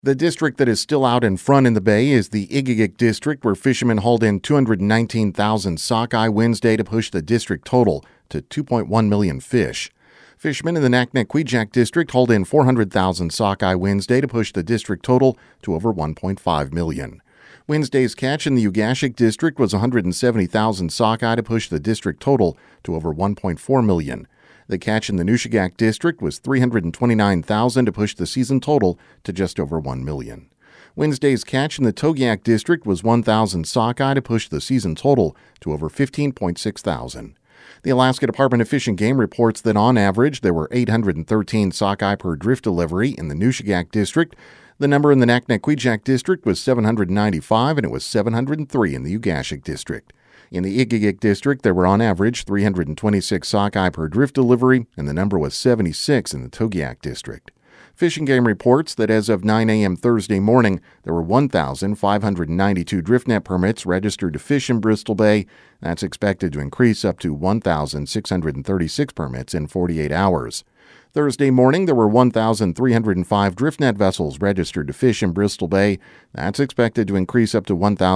The district that is still out in front in the bay is the Igigik district, where fishermen hauled in 219,000 sockeye Wednesday to push the district total to 2.1 million fish. Fishermen in the Naknek-Kvichak district hauled in 400,000 sockeye Wednesday to push the district total to over 1.5 million. Wednesday's catch in the Ugashik district was 170,000 sockeye to push the district total to over 1.4 million. The catch in the Nushagak district was 329,000 to push the season total to just over 1 million. Wednesday's catch in the Togiak district was 1,000 sockeye to push the season total to over 15.6 thousand. The Alaska Department of Fish and Game reports that on average there were 813 sockeye per drift delivery in the Nushagak district. The number in the Naknek-Kvichak district was 795 and it was 703 in the Ugashik district. In the Igigik district, there were on average 326 sockeye per drift delivery, and the number was 76 in the Togiak district. Fish and Game reports that as of 9 a.m. Thursday morning, there were 1,592 drift net permits registered to fish in Bristol Bay. That's expected to increase up to 1,636 permits in 48 hours. Thursday morning, there were 1,305 drift net vessels registered to fish in Bristol Bay. That's expected to increase up to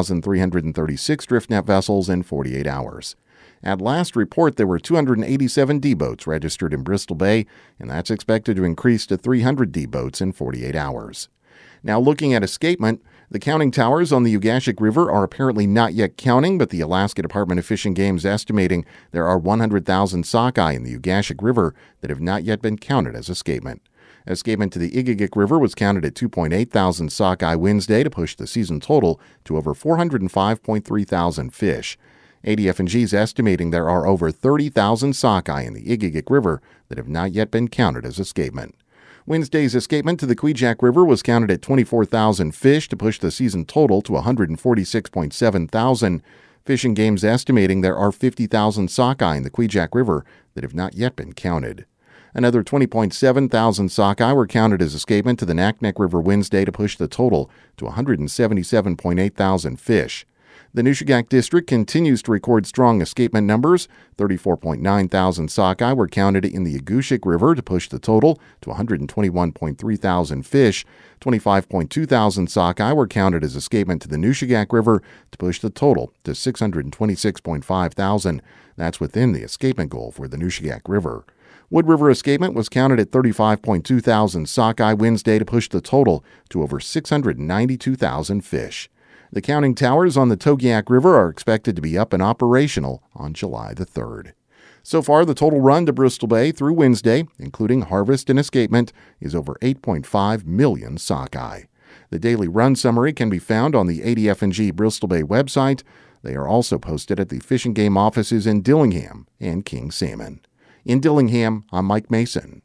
1,336 drift net vessels in 48 hours. At last report, there were 287 D-boats registered in Bristol Bay, and that's expected to increase to 300 D-boats in 48 hours. Now looking at escapement, the counting towers on the Ugashik River are apparently not yet counting, but the Alaska Department of Fish and Game is estimating there are 100,000 sockeye in the Ugashik River that have not yet been counted as escapement. Escapement to the Igigik River was counted at 2.8 thousand sockeye Wednesday to push the season total to over 405.3 thousand fish. ADF&G is estimating there are over 30,000 sockeye in the Igigik River that have not yet been counted as escapement. Wednesday's escapement to the Kvichak River was counted at 24,000 fish to push the season total to 146.7 thousand. Fish and Game's estimating there are 50,000 sockeye in the Kvichak River that have not yet been counted. Another 20.7 thousand sockeye were counted as escapement to the Naknek River Wednesday to push the total to 177.8 thousand fish. The Nushagak district continues to record strong escapement numbers. 34.9 thousand sockeye were counted in the Agushik River to push the total to 121.3 thousand fish. 25.2 thousand sockeye were counted as escapement to the Nushagak River to push the total to 626.5 thousand. That's within the escapement goal for the Nushagak River. Wood River escapement was counted at 35.2 thousand sockeye Wednesday to push the total to over 692,000 fish. The counting towers on the Togiak River are expected to be up and operational on July the 3rd. So far, the total run to Bristol Bay through Wednesday, including harvest and escapement, is over 8.5 million sockeye. The daily run summary can be found on the ADF&G Bristol Bay website. They are also posted at the Fish and Game offices in Dillingham and King Salmon. In Dillingham, I'm Mike Mason.